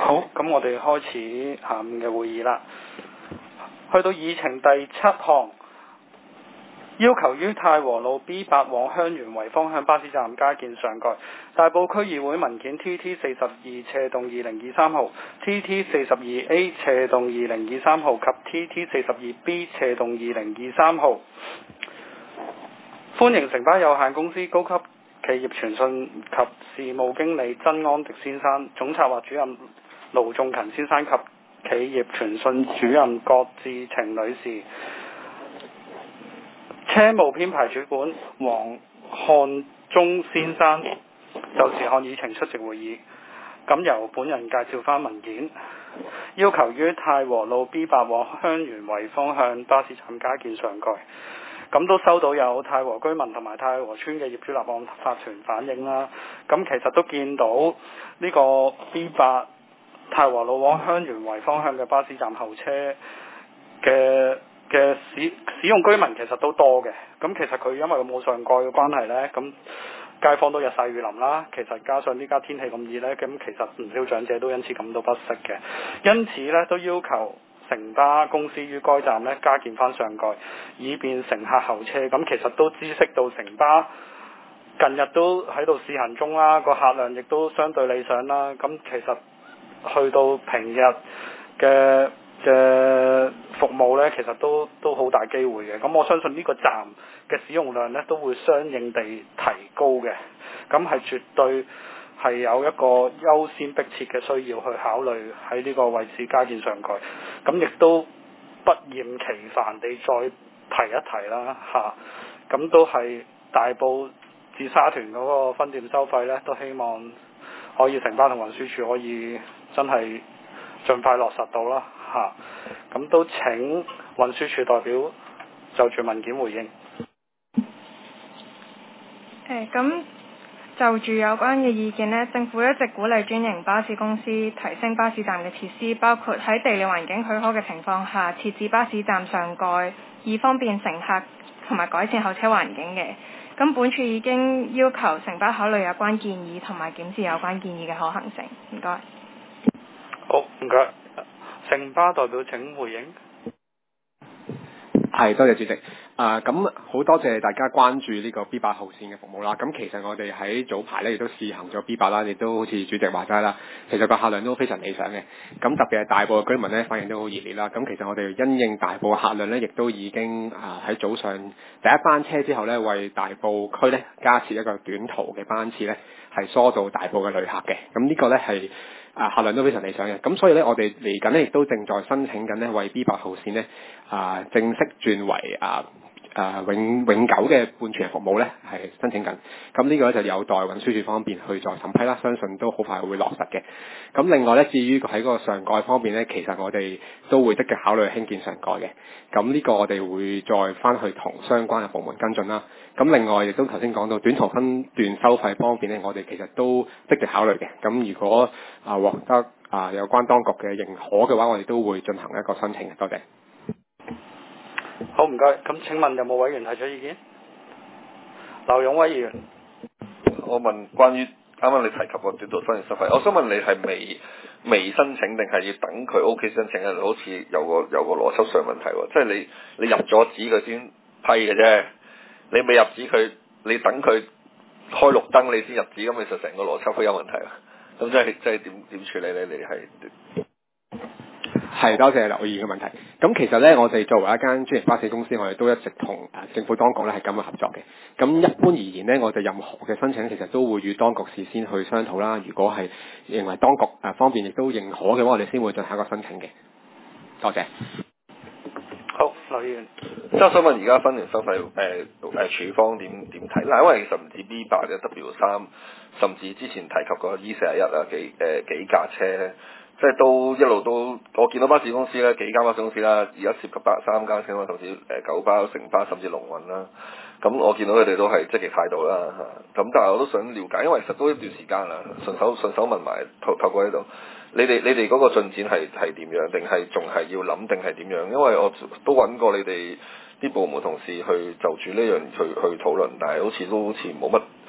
好，咁我哋開始下午嘅會議啦。去到議程第7項，要求於太和路 B8 往香園圍方向巴士站加建上蓋。大埔區議會文件 TT42/2023 號、TT42A/2023 號及 TT42B/2023 號。歡迎城巴有限公司高級企業傳訊及事務經理曾安迪先生、總策劃主任盧仲勤先生及企業傳訊主任郭志晴女士，車務編排主管黃漢忠先生就事項議程出席會議。咁由本人介紹翻文件，要求於太和路 B8 往香園圍方向巴士站加建上蓋。咁都收到有太和居民同埋太和村嘅業主立案法團反映啦。咁其實都見到呢個 B8 太和路往香園圍方向嘅巴士站候車嘅使用居民其實都多嘅。咁其實佢因為佢冇上蓋嘅關係呢，咁街坊都日曬雨淋啦。其實加上呢家天氣咁熱呢，咁其實唔少長者都因此感到不適嘅。因此呢，都要求城巴公司於該站呢加建翻上蓋，以便乘客候車。咁其實都知悉到城巴近日都喺度試行中啦，個客量亦都相對理想啦。咁其實去到平日嘅服務呢，其實都好大機會嘅。咁我相信呢個站嘅使用量呢，都會相應地提高嘅。咁係絕對係有一個優先迫切嘅需要去考慮喺呢個位置加建上蓋。咁亦都不厭其煩地再提一提啦嚇。咁都係大埔至沙田嗰個分店收費呢，都希望可以城巴同運輸署可以真係盡快落實到啦嚇。咁都請運輸署代表就住文件回應。 咁就住有關嘅意見呢，政府一直鼓勵專營巴士公司提升巴士站嘅設施，包括喺地理環境許可嘅情況下設置巴士站上蓋，以方便乘客同埋改善候車環境嘅。咁本署已經要求城巴考慮有關建議同埋檢視有關建議嘅可行性。唔該。 好，唔該。城巴代表請回應。 係，多謝主席。咁好多謝大家關注呢個 B8 號線嘅服務啦。咁其實我哋喺早排咧亦都試行咗 B8 啦，亦都好似主席話齋啦，其實個客量都非常理想嘅。咁特別係大埔嘅居民咧反應都好熱烈啦。咁其實我哋因應大埔嘅客量咧，亦都已經喺早上第一班車之後咧，為大埔區咧加設一個短途嘅班次咧，係疏導大埔嘅旅客嘅。咁呢個咧係客量都非常理想嘅。咁所以咧，我哋嚟緊咧亦都正在申請緊咧，為 B8 號線咧正式轉為永久嘅半全日服務咧，係申請緊。咁呢個咧就有待運輸署方面去再審批啦，相信都好快會落實嘅。咁另外咧，至於喺個上蓋方面咧，其實我哋都會積極考慮興建上蓋嘅。咁呢個我哋會再翻去同相關嘅部門跟進啦。咁另外亦都頭先講到短途分段收費方面咧，我哋其實都積極考慮嘅。咁如果獲得有關當局嘅認可嘅話，我哋都會進行一個申請嘅。多謝。 好，唔該。咁請問有冇委員提出意見？劉勇威議員。 我問關於啱啱你提及個短途分段收費，我想問你係未申請定係要等佢 OK 申請啊？好似有個邏輯上問題喎，即係你入咗紙佢先批嘅啫，你未入紙佢，你等佢開綠燈你先入紙，咁其實成個邏輯都有問題啊！咁即係點處理咧？你係？ 係，多謝劉議員嘅問題。咁其實咧，我哋作為一間專營巴士公司，我哋都一直同政府當局咧係咁嘅合作嘅。咁一般而言呢，我哋任何嘅申請其實都會與當局事先去商討啦。如果係認為當局方面亦都認可嘅話，我哋先會進行一個申請嘅。多謝。 好，劉議員。 即係我想問而家分段收費處方點睇？嗱，因為其實唔止 B8 嘅 W3，甚至之前提及過 E41幾架車。即係都一路都，我見到巴士公司咧，幾間巴士公司啦，而家涉及3間先啦，甚至九巴、城巴，甚至龍運啦。咁我見到佢哋都係積極態度啦嚇。咁但係我都想了解，因為其實都一段時間啦，順手問埋透過呢度，你哋嗰個進展係點樣？定係仲係要諗定係點樣？因為我都揾過你哋啲部門同事去就住呢樣去討論，但係好似冇乜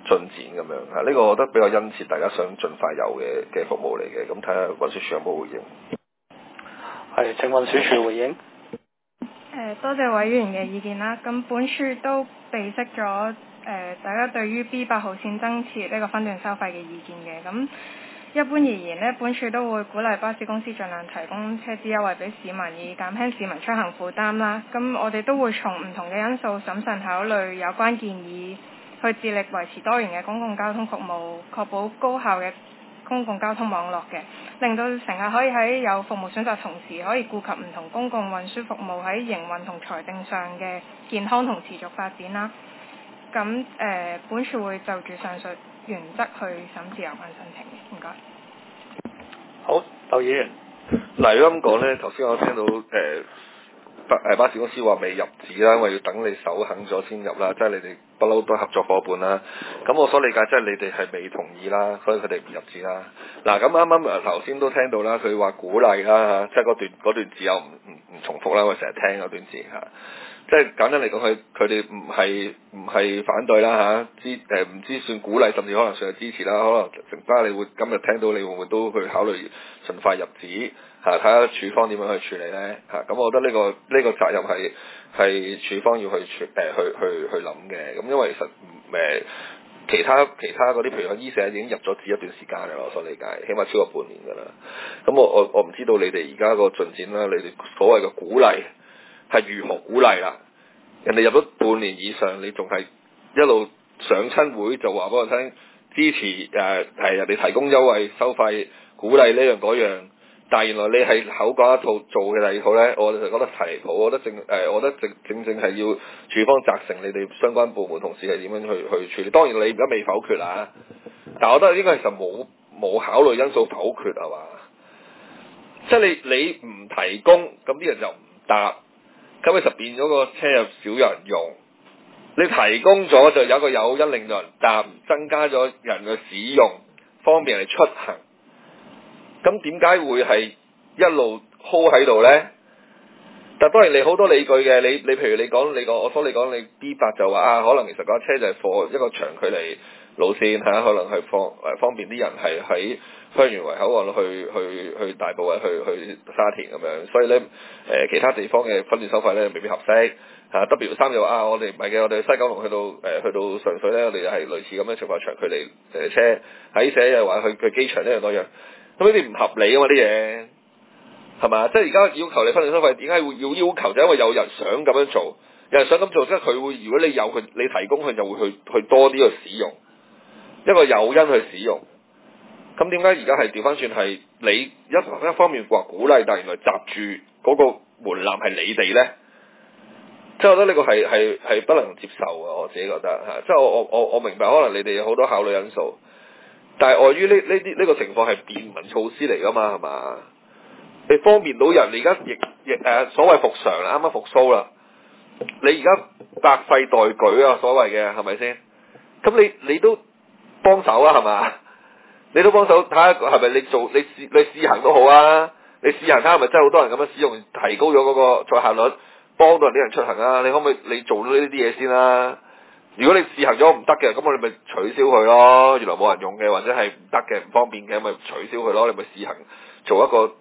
進展咁樣嚇，呢個我覺得比較殷切，大家想盡快有嘅服務嚟嘅。咁睇下運輸署有冇回應。 係，請運輸署回應。 多謝委員嘅意見啦。咁本署都備悉咗大家對於 B8 號線增設呢個分段收費嘅意見嘅。咁一般而言呢，本署都會鼓勵巴士公司盡量提供車資優惠俾市民，以減輕市民出行負擔啦。咁我哋都會從唔同嘅因素審慎考慮有關建議，去致力維持多元嘅公共交通服務，確保高效嘅公共交通網絡嘅，令到乘客可以喺有服務選擇同時，可以顧及唔同公共運輸服務喺營運同財政上嘅健康同持續發展啦。咁本署會就住上述原則去審視有關申請嘅。唔該。 好，劉議員。 嗱，如果咁講咧，頭先我聽到巴士公司話未入紙啦，因為要等你手肯咗先入啦，即係你哋不嬲都合作伙伴啦。咁我所理解即係你哋係未同意啦，所以佢哋唔入紙啦。嗱，咁啱啱頭先都聽到啦，佢話鼓勵啦，即係嗰段字又唔重複啦，我成日聽嗰段字嚇。即係簡單嚟講，佢哋唔係反對啦嚇，唔知算鼓勵，甚至可能算係支持啦。可能成班你會今日聽到，你會唔會都去考慮盡快入紙嚇？睇下處方點樣去處理咧嚇。咁我覺得呢個責任係處方要去諗嘅。咁因為其實其他嗰啲，譬如話醫社已經入咗紙一段時間啦，我所理解，起碼超過半年㗎啦。咁我唔知道你哋而家個進展啦，你哋所謂嘅鼓勵係如何鼓勵啦？人哋入咗半年以上，你仲係一路上親會就話俾我聽支持係人哋提供優惠收費，鼓勵呢樣嗰樣，但係原來你係口講一套做嘅第二套咧，我就覺得離譜。我覺得正正係要處方責成你哋相關部門同事係點樣去處理。當然你而家未否決啦，但係我覺得應該其實冇考慮因素否決係嘛？即係你唔提供，咁啲人就唔搭。咁你就變咗個車又少人用，你提供咗就有個誘因令到人搭，增加咗人嘅使用，方便人哋出行。咁點解會係一路 hold 喺度咧？但當然你好多理據嘅，你譬如你講我所你講你 B8 就話可能其實嗰架車就係貨一個長距離路線可能係方便啲人係喺香園圍口岸去大埔或者去沙田咁樣，所以咧其他地方嘅分段收費咧未必合適嚇。W3 就話我哋唔係嘅，我哋西九龍去到上水咧，我哋係類似咁樣情況長距離車，喺社又話去機場呢樣嗰樣，咁呢啲唔合理啊嘛啲嘢。係嘛？即係而家要求你分段收費，點解會要求？就因為有人想咁樣做，有人想咁做，即係佢會。如果你有佢，你提供佢就會去多啲去使用，一個誘因去使用。咁點解而家係調翻轉係你一方面話鼓勵，但係原來閘住嗰個門檻係你哋咧？即係我覺得呢個係不能接受嘅，我自己覺得嚇。即係我明白，可能你哋有好多考慮因素，但係礙於呢個情況係便民措施嚟㗎嘛，係嘛？你方便到人，你而家亦所謂復常啦，啱啱復甦啦，你而家百廢待舉啊，所謂嘅係咪先？咁你都幫手啊，係嘛？你都幫手睇下係咪你試行都好啊？你試行睇下係咪真係好多人咁樣使用，提高咗嗰個載客率，幫到人啲人出行啊？你可唔可以你做到呢啲嘢先啦？如果你試行咗唔得嘅，咁我哋咪取消佢咯。原來冇人用嘅，或者係唔得嘅、唔方便嘅，咪取消佢咯。你咪試行做一個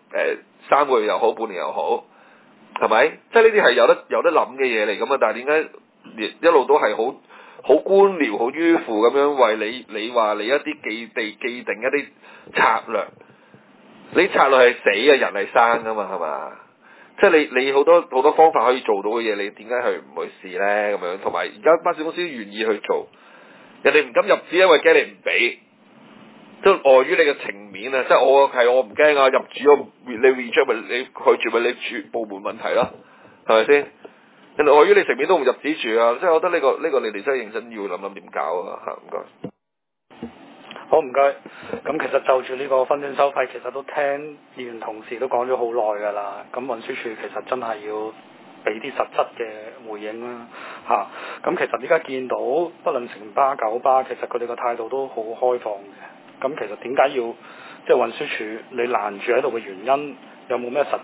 3個月又好，半年又好，係咪？即係呢啲係有得諗嘅嘢嚟㗎嘛。但係點解一路都係好官僚、好迂腐咁樣為你話你一啲既定一啲策略？你策略係死嘅，人係生㗎嘛，係嘛？即係你好多方法可以做到嘅嘢，你點解去唔去試咧？咁樣同埋而家巴士公司願意去做，人哋唔敢入紙，因為驚你唔俾，都礙於你嘅情面啊！即係我唔驚啊，入紙你 reject 咪你拒絕咪你處部門問題咯，係咪先？人哋礙於你情面都唔入紙住啊！即係我覺得呢個你哋真係認真要諗點搞啊！嚇，唔該。 好，唔該。咁其實就住呢個分段收費，其實都聽議員同事都講咗好耐㗎啦。咁運輸署其實真係要俾啲實質嘅回應啦，嚇。咁其實而家見到不論城巴、九巴，其實佢哋個態度都好開放嘅。咁其實點解要即係運輸署你攔住喺度嘅原因，有冇咩實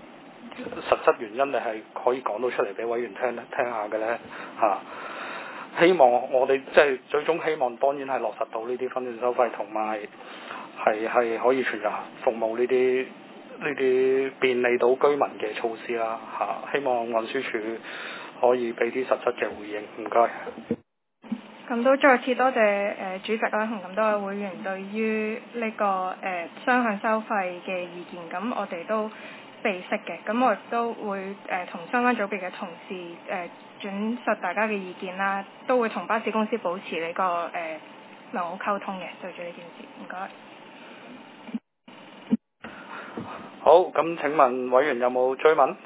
質原因你係可以講到出嚟俾委員聽下嘅咧？嚇。 希望我哋即係最終希望當然係落實到呢啲分段收費，同埋係可以全日服務呢啲便利到居民嘅措施啦嚇。希望運輸署可以俾啲實質嘅回應，唔該。 咁都再次多謝主席啦，同咁多位會員對於呢個雙向收費嘅意見，咁我哋都備悉嘅，咁我亦都會同相關組別嘅同事轉述大家嘅意見啦，都會同巴士公司保持呢個良好溝通嘅，對住呢件事，唔該。 好，咁請問委員有冇追問？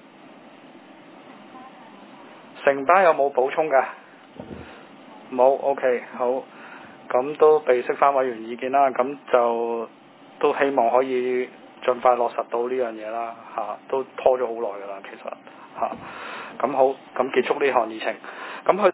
城巴有冇補充㗎？冇 ，OK， 好，咁都備悉翻委員意見啦，咁就都希望可以盡快落實到呢樣嘢啦，都拖咗好耐㗎啦，其實咁好，咁結束呢項議程，咁去。